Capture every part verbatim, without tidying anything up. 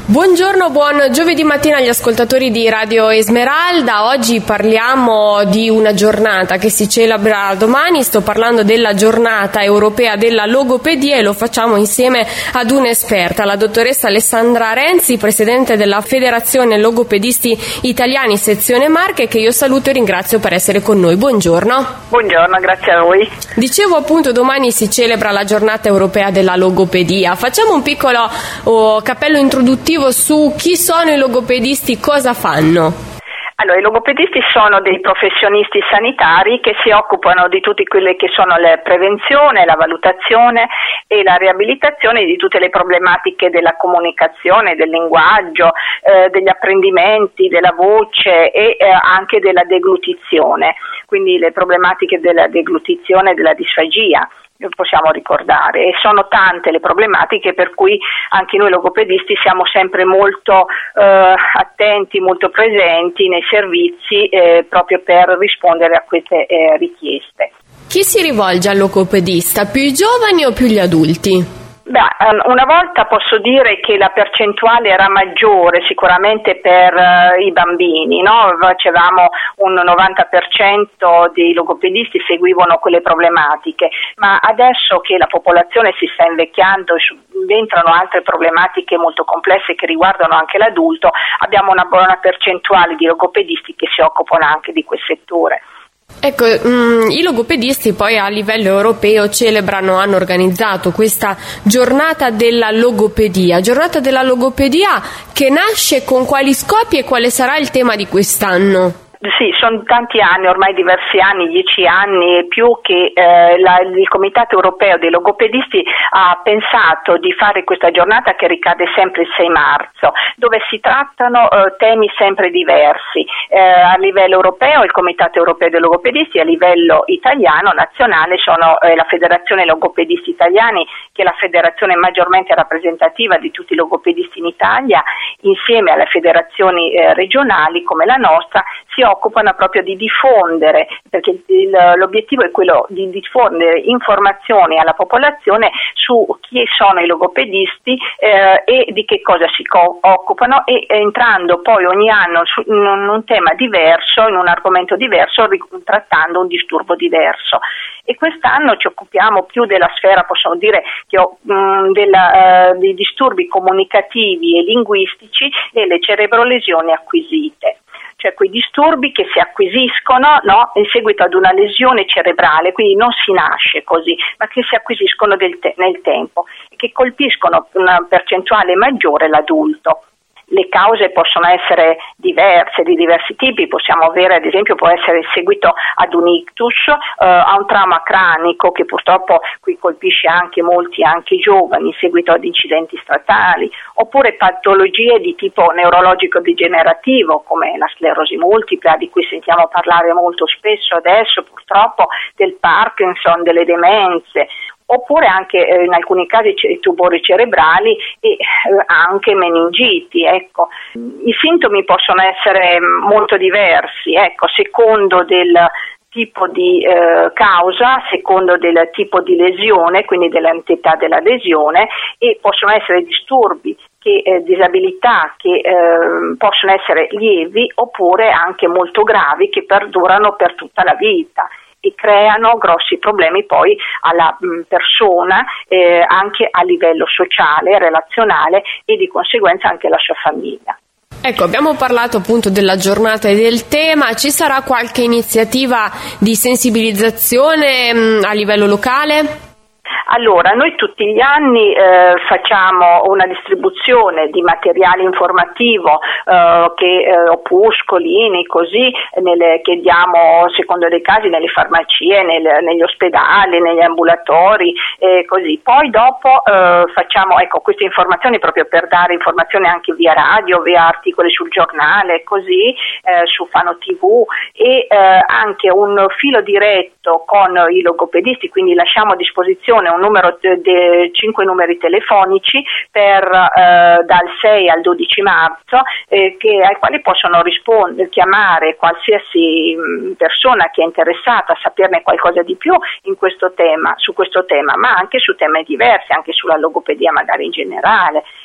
Buongiorno, buon giovedì mattina agli ascoltatori di Radio Esmeralda. Oggi parliamo di una giornata che si celebra domani. Sto parlando della giornata europea della logopedia e lo facciamo insieme ad un'esperta, la dottoressa Alessandra Renzi, presidente della Federazione Logopedisti Italiani sezione Marche, che io saluto e ringrazio per essere con noi. Buongiorno. Buongiorno, grazie a voi. Dicevo appunto, domani si celebra la giornata europea della logopedia. Facciamo un piccolo oh, cappello introduttivo su chi sono i logopedisti, cosa fanno. Allora, i logopedisti sono dei professionisti sanitari che si occupano di tutte quelle che sono la prevenzione, la valutazione e la riabilitazione di tutte le problematiche della comunicazione, del linguaggio, eh, degli apprendimenti, della voce e eh, anche della deglutizione, quindi le problematiche della deglutizione e della disfagia. Possiamo ricordare, e sono tante le problematiche per cui anche noi logopedisti siamo sempre molto eh, attenti, molto presenti nei servizi eh, proprio per rispondere a queste eh, richieste. Chi si rivolge al logopedista? Più i giovani o più gli adulti? Beh, una volta posso dire che la percentuale era maggiore sicuramente per uh, i bambini, no? Facevamo un novanta per cento dei logopedisti seguivano quelle problematiche, ma adesso che la popolazione si sta invecchiando e subentrano altre problematiche molto complesse che riguardano anche l'adulto, abbiamo una buona percentuale di logopedisti che si occupano anche di quel settore. Ecco, mh, i logopedisti poi a livello europeo celebrano, hanno organizzato questa giornata della logopedia, giornata della logopedia che nasce con quali scopi e quale sarà il tema di quest'anno? Sì, sono tanti anni, ormai diversi anni, dieci anni e più che eh, la, il Comitato Europeo dei Logopedisti ha pensato di fare questa giornata che ricade sempre il sei marzo, dove si trattano eh, temi sempre diversi. Eh, a livello europeo il Comitato Europeo dei Logopedisti, a livello italiano, nazionale, sono eh, la Federazione Logopedisti Italiani, che è la federazione maggiormente rappresentativa di tutti i logopedisti in Italia, insieme alle federazioni eh, regionali come la nostra, si occupano proprio di diffondere, perché il, l'obiettivo è quello di diffondere informazioni alla popolazione su chi sono i logopedisti eh, e di che cosa si co- occupano e entrando poi ogni anno su, in un tema diverso, in un argomento diverso, trattando un disturbo diverso. E quest'anno ci occupiamo più della sfera, possiamo dire, che ho, mh, della, uh, dei disturbi comunicativi e linguistici e le cerebrolesioni acquisite. Cioè quei disturbi che si acquisiscono, no, in seguito ad una lesione cerebrale, quindi non si nasce così, ma che si acquisiscono del te- nel tempo e che colpiscono una percentuale maggiore l'adulto. Le cause possono essere diverse, di diversi tipi, possiamo avere ad esempio, può essere seguito ad un ictus, eh, a un trauma cranico che purtroppo qui colpisce anche molti, anche giovani, in seguito ad incidenti stradali, oppure patologie di tipo neurologico degenerativo come la sclerosi multipla, di cui sentiamo parlare molto spesso adesso purtroppo, del Parkinson, delle demenze, oppure anche eh, in alcuni casi c- tumori cerebrali e eh, anche meningiti. Ecco. I sintomi possono essere molto diversi, ecco, secondo del tipo di eh, causa, secondo del tipo di lesione, quindi dell'entità della lesione, e possono essere disturbi, che, eh, disabilità che eh, possono essere lievi oppure anche molto gravi che perdurano per tutta la vita e creano grossi problemi poi alla mh, persona eh, anche a livello sociale, relazionale e di conseguenza anche alla sua famiglia. Ecco, abbiamo parlato appunto della giornata e del tema. Ci sarà qualche iniziativa di sensibilizzazione mh, a livello locale? Allora, noi tutti gli anni eh, facciamo una distribuzione di materiale informativo, eh, che, eh, opuscolini, così, nelle, che diamo secondo dei casi nelle farmacie, nel, negli ospedali, negli ambulatori, eh, così. Poi dopo eh, facciamo ecco, queste informazioni proprio per dare informazioni anche via radio, via articoli sul giornale, così, eh, su Fano tivù e eh, anche un filo diretto con i logopedisti, quindi lasciamo a disposizione un numero de, de, cinque numeri telefonici per eh, dal sei al dodici marzo eh, che, ai quali possono rispondere, chiamare qualsiasi mh, persona che è interessata a saperne qualcosa di più in questo tema, su questo tema, ma anche su temi diversi, anche sulla logopedia magari in generale.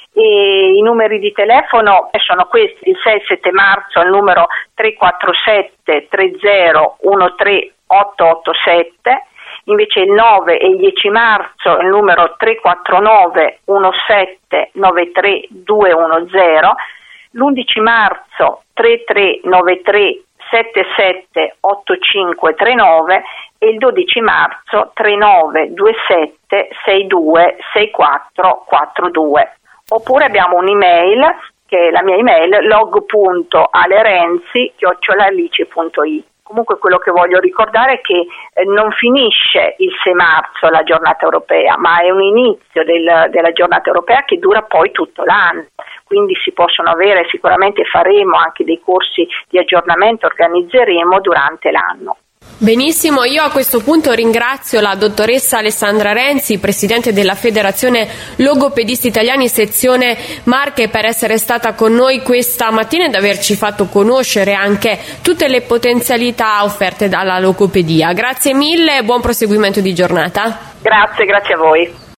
e i numeri di telefono sono questi: il sei e sette marzo il numero tre quattro sette tre zero uno tre otto otto sette, invece il nove e il dieci marzo il numero tre quattro nove uno sette nove tre due uno zero, l'undici marzo tre tre nove tre sette sette otto cinque tre nove e il dodici marzo tre nove due sette sei due sei quattro quattro due. Oppure abbiamo un'email, che è la mia email, log punto alerenzi chiocciola alice punto it. Comunque quello che voglio ricordare è che eh, non finisce il sei marzo la giornata europea, ma è un inizio del, della giornata europea che dura poi tutto l'anno. Quindi si possono avere, sicuramente faremo anche dei corsi di aggiornamento, organizzeremo durante l'anno. Benissimo, io a questo punto ringrazio la dottoressa Alessandra Renzi, presidente della Federazione Logopedisti Italiani sezione Marche, per essere stata con noi questa mattina ed averci fatto conoscere anche tutte le potenzialità offerte dalla logopedia. Grazie mille e buon proseguimento di giornata. Grazie, grazie a voi.